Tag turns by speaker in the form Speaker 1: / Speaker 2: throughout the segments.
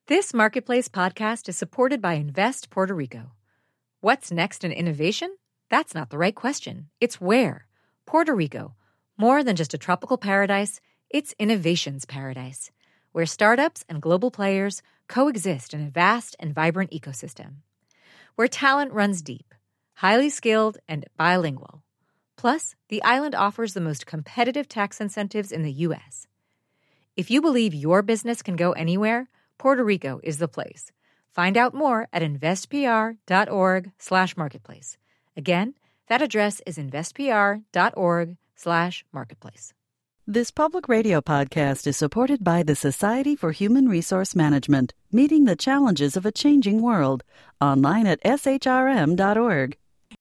Speaker 1: This Marketplace podcast is supported by Invest Puerto Rico. What's next in innovation? That's not the right question. It's where. Puerto Rico. More than just a tropical paradise, it's innovation's paradise, where startups and global players coexist in a vast and vibrant ecosystem. Where talent runs deep, highly skilled, and bilingual. Plus, the island offers the most competitive tax incentives in the U.S. If you believe your business can go anywhere, Puerto Rico is the place. Find out more at investpr.org/marketplace. Again, that address is investpr.org/marketplace.
Speaker 2: This public radio podcast is supported by the Society for Human Resource Management, meeting the challenges of a changing world. Online at shrm.org.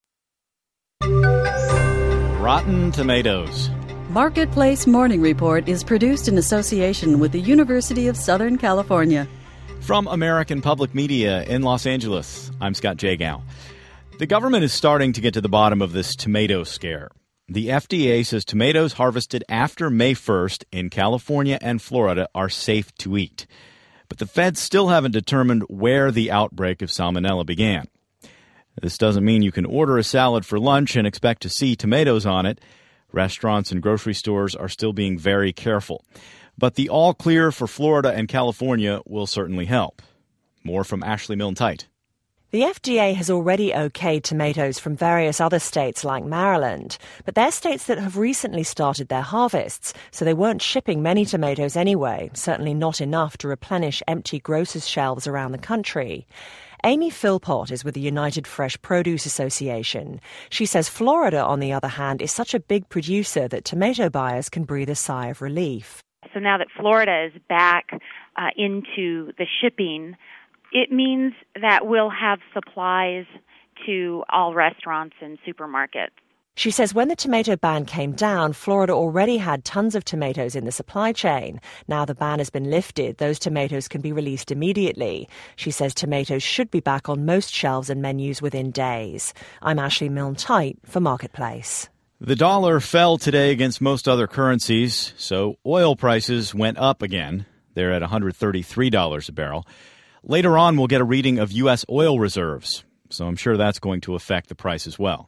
Speaker 3: Rotten tomatoes.
Speaker 2: Marketplace Morning Report is produced in association with the University of Southern California.
Speaker 3: From American Public Media in Los Angeles, I'm Scott Jagow. The government is starting to get to the bottom of this tomato scare. The FDA says tomatoes harvested after May 1st in California and Florida are safe to eat. But the feds still haven't determined where the outbreak of salmonella began. This doesn't mean you can order a salad for lunch and expect to see tomatoes on it. Restaurants and grocery stores are still being very careful. But the all clear for Florida and California will certainly help. More from Ashley Milne-Tite.
Speaker 4: The FDA has already okayed tomatoes from various other states like Maryland, but they're states that have recently started their harvests, so they weren't shipping many tomatoes anyway, certainly not enough to replenish empty grocers' shelves around the country. Amy Philpott is with the United Fresh Produce Association. She says Florida, on the other hand, is such a big producer that tomato buyers can breathe a sigh of relief.
Speaker 5: So now that Florida is back into the shipping, it means that we'll have supplies to all restaurants and supermarkets.
Speaker 4: She says when the tomato ban came down, Florida already had tons of tomatoes in the supply chain. Now the ban has been lifted, those tomatoes can be released immediately. She says tomatoes should be back on most shelves and menus within days. I'm Ashley Milne-Tite for Marketplace.
Speaker 3: The dollar fell today against most other currencies, so oil prices went up again. They're at $133 a barrel. Later on, we'll get a reading of U.S. oil reserves, so I'm sure that's going to affect the price as well.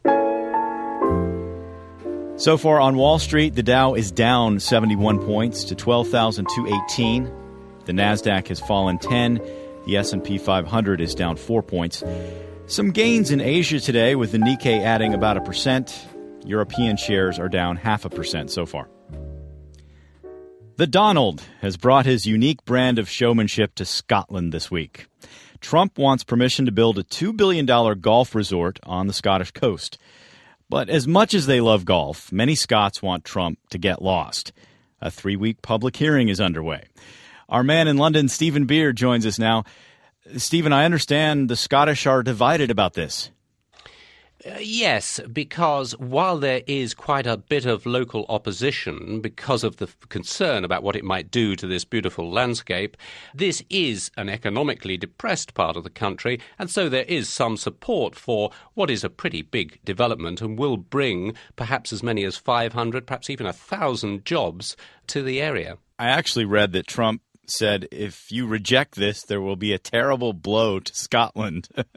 Speaker 3: So far on Wall Street, the Dow is down 71 points to 12,218. The Nasdaq has fallen 10. The S&P 500 is down 4 points. Some gains in Asia today, with the Nikkei adding about 1%. European shares are down 0.5% so far. The Donald has brought his unique brand of showmanship to Scotland this week. Trump wants permission to build a $2 billion golf resort on the Scottish coast. But as much as they love golf, many Scots want Trump to get lost. A 3-week public hearing is underway. Our man in London, Stephen Beard, joins us now. Stephen, I understand the Scottish are divided about this.
Speaker 6: Yes, because while there is quite a bit of local opposition because of the concern about what it might do to this beautiful landscape, this is an economically depressed part of the country, and so there is some support for what is a pretty big development and will bring perhaps as many as 500, perhaps even 1,000 jobs to the area.
Speaker 3: I actually read that Trump said, if you reject this, there will be a terrible blow to Scotland. You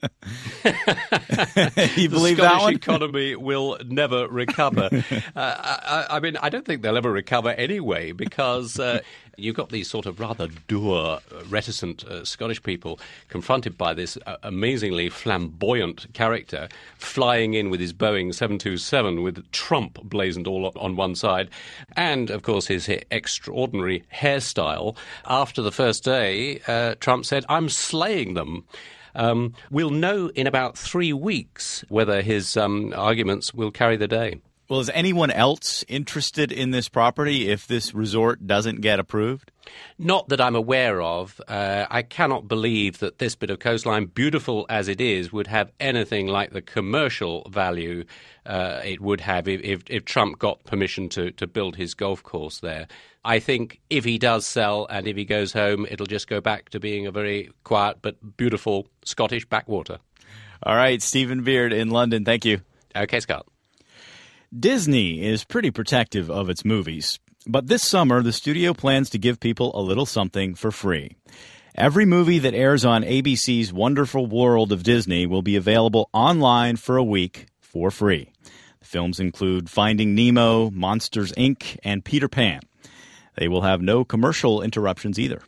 Speaker 3: believe that one?
Speaker 6: The Scottish economy will never recover. I mean, I don't think they'll ever recover anyway, because you've got these sort of rather dour, reticent Scottish people confronted by this amazingly flamboyant character flying in with his Boeing 727 with Trump blazoned all on one side, and, of course, his extraordinary hairstyle. After the first day, Trump said, "I'm slaying them." We'll know in about 3 weeks whether his arguments will carry the day.
Speaker 3: Well, is anyone else interested in this property if this resort doesn't get approved?
Speaker 6: Not that I'm aware of. I cannot believe that this bit of coastline, beautiful as it is, would have anything like the commercial value it would have if Trump got permission to build his golf course there. I think if he does sell and if he goes home, it'll just go back to being a very quiet but beautiful Scottish backwater.
Speaker 3: All right, Stephen Beard in London. Thank you.
Speaker 6: Okay, Scott.
Speaker 3: Disney is pretty protective of its movies, but this summer the studio plans to give people a little something for free. Every movie that airs on ABC's Wonderful World of Disney will be available online for a week for free. The films include Finding Nemo, Monsters, Inc., and Peter Pan. They will have no commercial interruptions either.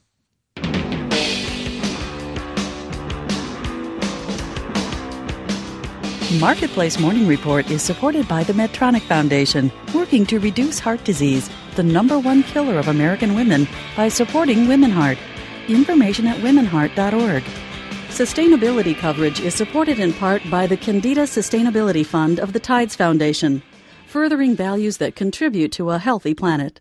Speaker 2: Marketplace Morning Report is supported by the Medtronic Foundation, working to reduce heart disease, the #1 killer of American women, by supporting Women Heart. Information at womenheart.org. Sustainability coverage is supported in part by the Candida Sustainability Fund of the Tides Foundation, furthering values that contribute to a healthy planet.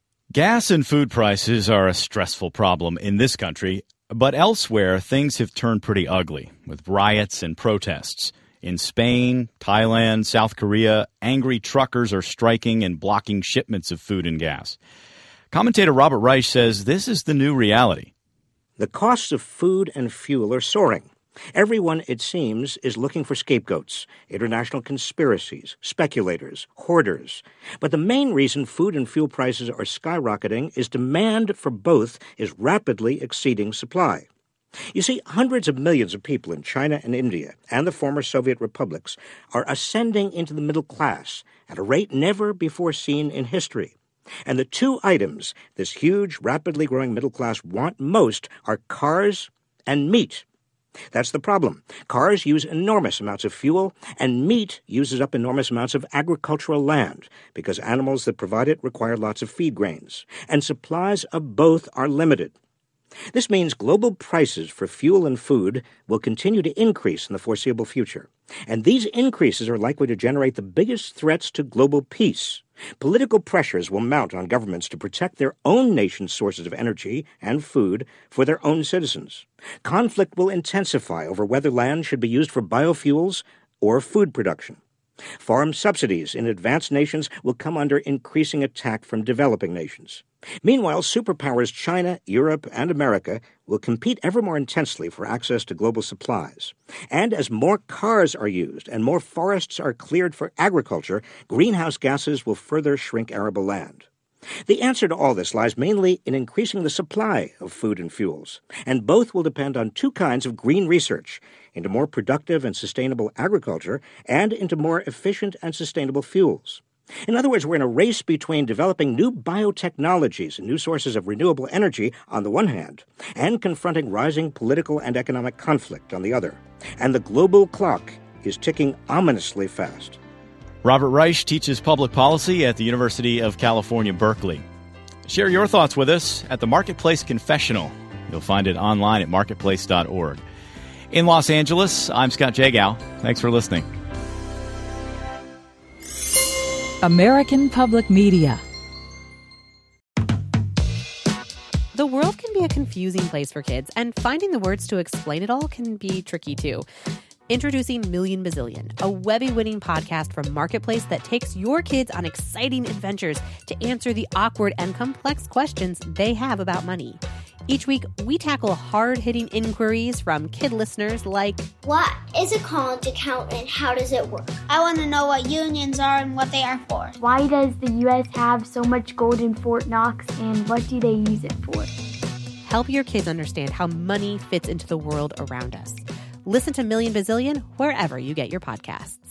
Speaker 3: Gas and food prices are a stressful problem in this country, but elsewhere things have turned pretty ugly, with riots and protests. In Spain, Thailand, South Korea, angry truckers are striking and blocking shipments of food and gas. Commentator Robert Reich says this is the new reality.
Speaker 7: The costs of food and fuel are soaring. Everyone, it seems, is looking for scapegoats, international conspiracies, speculators, hoarders. But the main reason food and fuel prices are skyrocketing is demand for both is rapidly exceeding supply. You see, hundreds of millions of people in China and India and the former Soviet republics are ascending into the middle class at a rate never before seen in history. And the two items this huge, rapidly growing middle class want most are cars and meat. That's the problem. Cars use enormous amounts of fuel, and meat uses up enormous amounts of agricultural land because animals that provide it require lots of feed grains, and supplies of both are limited. This means global prices for fuel and food will continue to increase in the foreseeable future. And these increases are likely to generate the biggest threats to global peace. Political pressures will mount on governments to protect their own nation's sources of energy and food for their own citizens. Conflict will intensify over whether land should be used for biofuels or food production. Farm subsidies in advanced nations will come under increasing attack from developing nations. Meanwhile, superpowers China, Europe, and America will compete ever more intensely for access to global supplies. And as more cars are used and more forests are cleared for agriculture, greenhouse gases will further shrink arable land. The answer to all this lies mainly in increasing the supply of food and fuels, and both will depend on two kinds of green research, into more productive and sustainable agriculture and into more efficient and sustainable fuels. In other words, we're in a race between developing new biotechnologies and new sources of renewable energy on the one hand, and confronting rising political and economic conflict on the other. And the global clock is ticking ominously fast.
Speaker 3: Robert Reich teaches public policy at the University of California, Berkeley. Share your thoughts with us at the Marketplace Confessional. You'll find it online at marketplace.org. In Los Angeles, I'm Scott Jagow. Thanks for listening.
Speaker 8: American Public Media.
Speaker 9: The world can be a confusing place for kids, and finding the words to explain it all can be tricky too. Introducing Million Bazillion, a Webby-winning podcast from Marketplace that takes your kids on exciting adventures to answer the awkward and complex questions they have about money. Each week, we tackle hard-hitting inquiries from kid listeners like,
Speaker 10: what is a college account and how does it work? I want to know what unions are and what they are for.
Speaker 11: Why does the U.S. have so much gold in Fort Knox and what do they use it for?
Speaker 9: Help your kids understand how money fits into the world around us. Listen to Million Bazillion wherever you get your podcasts.